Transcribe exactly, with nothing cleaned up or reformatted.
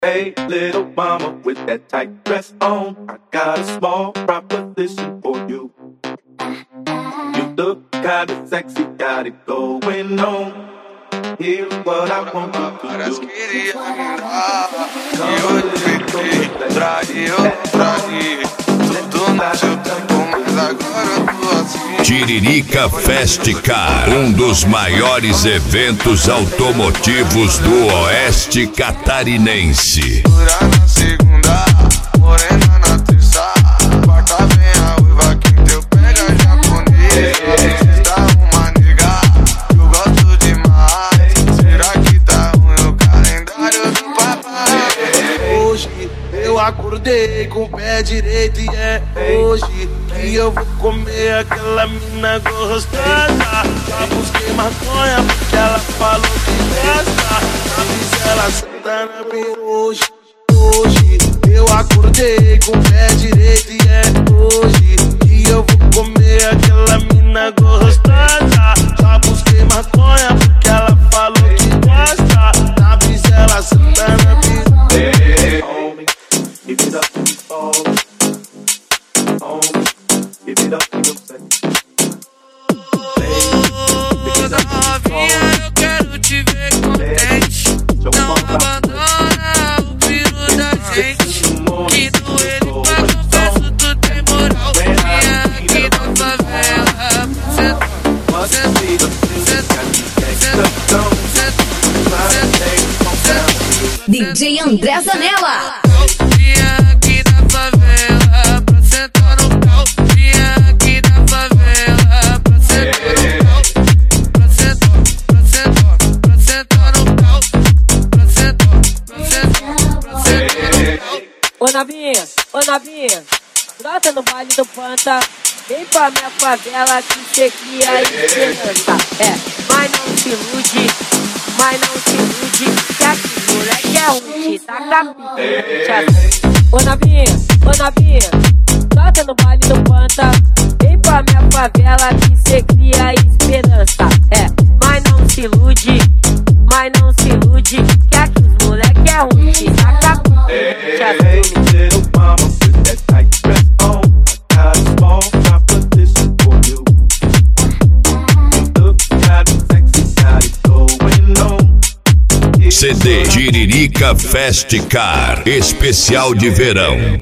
Hey, little mama, with that tight dress on, I got a small proposition for you. You look kinda sexy, got it going on. Here's what I want you to do. Eu tentei, traí, eu traí. Tudo no seu tempo, mas agora eu tô assim. Tiririca Fest Car, um dos maiores eventos automotivos do Oeste Catarinense. Na segunda, morena na terça, quarta vem a uiva, quinta eu pego a japonês. Sexta uma nega, eu gosto demais. Será que tá ruim o calendário do papai? Hoje eu acordei com o pé direito e é hoje que eu vou comer aquela mina gostosa. Já busquei maconha porque ela falou que gosta. A ela senta na minha hoje. Hoje eu acordei com o pé direito e é hoje que eu vou comer aquela mina gostosa. Já busquei maconha porque ela falou que gosta. Na brisa ela senta na minha. Hey, homie, give it up to the fall. Homie, give it up to the sex. Novinha, eu quero te ver contente. Não abandona o filho da gente. Que do ele pra confesso tu tem moral. Vinha aqui na favela. Cê, cê, D J André Zanella. Vinha aqui na favela pra sentar no pau. Vinha aqui na favela pra sentar no pau. Pra sentar, pra sentar, pra sentar no pau. Pra sentar, pra sentar, pra sentar no pau. Ô Navinha, ô Navinha, brota no baile do Panta. Vem pra minha favela que cê cria esperança. É, mas não se ilude, mas não se ilude. Que aqui moleque é ruim, tá capita. Ô Navinha, ô Navinha, brota no baile do Panta. Vem pra minha favela que cê cria esperança. É, mas não se ilude, mas não se ilude. Que aqui os moleque é ruim, tá capita. Hey, little mama, with that tight dress on, I got a small proposition for you. You look kinda sexy, got it going on. C D Tiririca Fest Car, especial de verão.